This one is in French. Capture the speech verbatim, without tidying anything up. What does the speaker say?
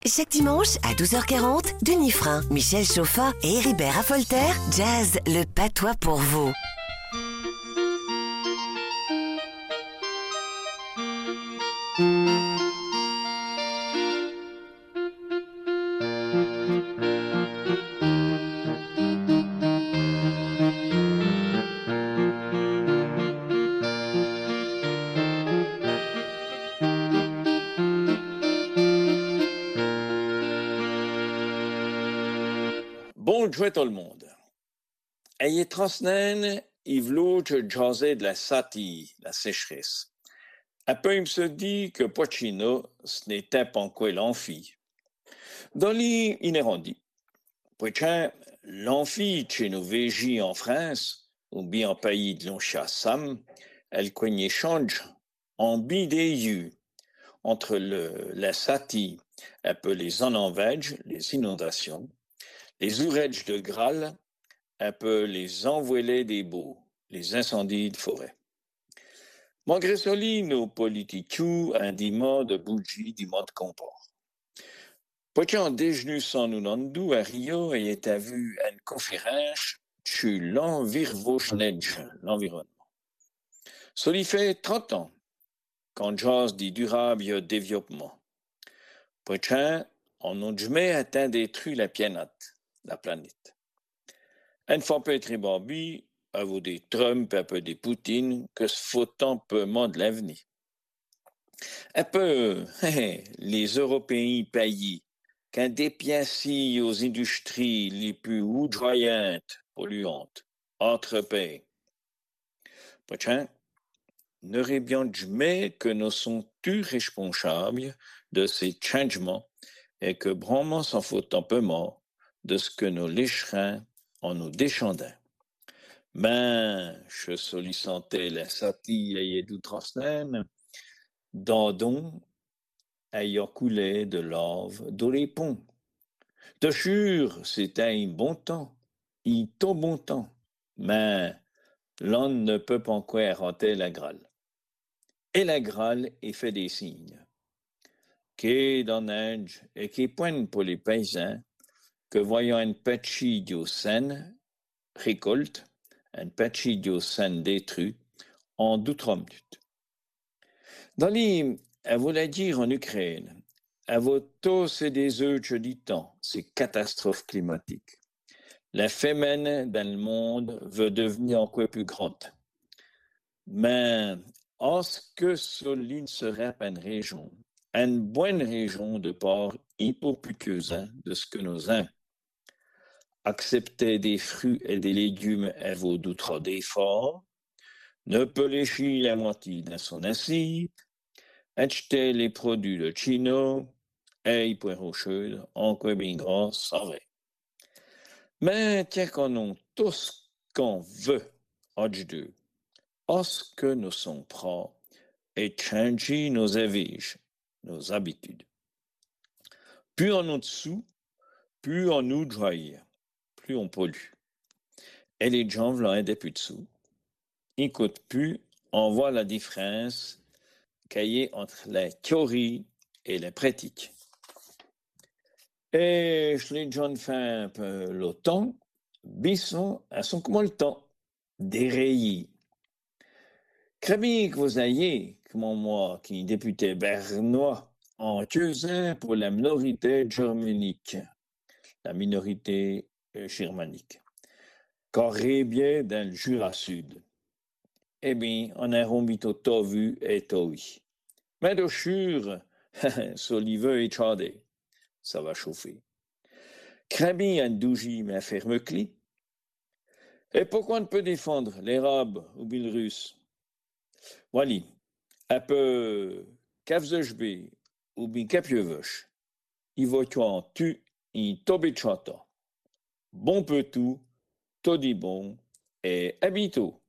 Chaque dimanche à douze heures quarante, Denis Frein, Michel Chauffat et Héribert Affolter jazz le patois pour vous. Bonjour tout le monde. Ayez trosnen, il vlôt jaser de la sati, la sécheresse. Un peu, il se dit que Pochino, ce n'était pas quoi l'amphi. Dans l'île, il est rendu. Poichin, l'amphi, chez nos végis en France, ou bien en pays de l'Onchassam, elle coigne change en bidéyu entre le, la sati, un peu les enenvèges, les inondations, les oureges de Graal, un peu les envoilés des baux, les incendies de forêt. Malgré cela, nos politiques un dimanche de bougie du monde comport. Poitin déjeuner sans nous nandou à Rio et est vu une conférence sur l'environnement. Cela fait trente ans quand jase dit durable développement. Poitin, on n'a jamais atteint détruire la planète, la planète. Un fois peut-être Barbie, à vous des Trump, un peu des Poutine, que ce faut un peu moins de l'avenir. Un peu, les Européens payés, qu'un dépiaci aux industries les plus oudroyantes, polluantes, entre pays. Pourtant, n'aurait bien jamais que nous sommes tous responsables de ces changements et que vraiment s'en faut un peu moins de ce que nous lécherons en nous déchandant. Ben, je sollicitais la sati et d'outrasnen, d'andon, ayant coulé de lave dans les ponts. De sûr, c'était un bon temps, un tout bon temps, mais l'on ne peut pas encore rater la Graal. Et la Graal est fait des signes, qui dans neige et qui pointe pour les paysans, que voyant un petit sen récolte, un petit sen détruit en deux-trois minutes. Dans les, elle voulait dire en Ukraine, à vos taux, c'est des œufs, je dis tant, c'est catastrophe climatique. La famine dans le monde veut devenir encore plus grande. Mais est-ce que Soline serait une région, une bonne région de part hypopuqueuse de ce que nous avons? Accepter des fruits et des légumes à vos d'autres d'efforts, ne peut lécher la moitié dans son assiette, acheter les produits de Chino, et pour rocheux, encore bien gras, ça va. Mais tiens qu'on a tout ce qu'on veut, deux, est-ce que nous sommes prêts et changer nos aviges, nos habitudes? Plus on a dessous, plus on nous draille, plus on pollue. Et les gens veulent un des plus dessous. Ils n'écoutent plus, on voit la différence qu'il y a entre la théorie et la pratique. Et je l'ai déjà fait un peu le temps, bisson, à son comment le temps, dérayer. Crémy que vous ayez, comme moi, qui est député bernois, en Teusin pour la minorité germanique, la minorité germanique, carré bien dans le Jura Sud. Eh bien, on a remis tout vu et tout oui. Mais de sûr, Solive et Tchadé, ça va chauffer. Crémy un douji, mais ferme clé. Et pourquoi on peut défendre les Arabes ou les Russes? Voilà, un peu Kavzejbe ou bien Kapievoche, il va en tu in tobe chata. Bon peu tout, tout dit bon, et habito.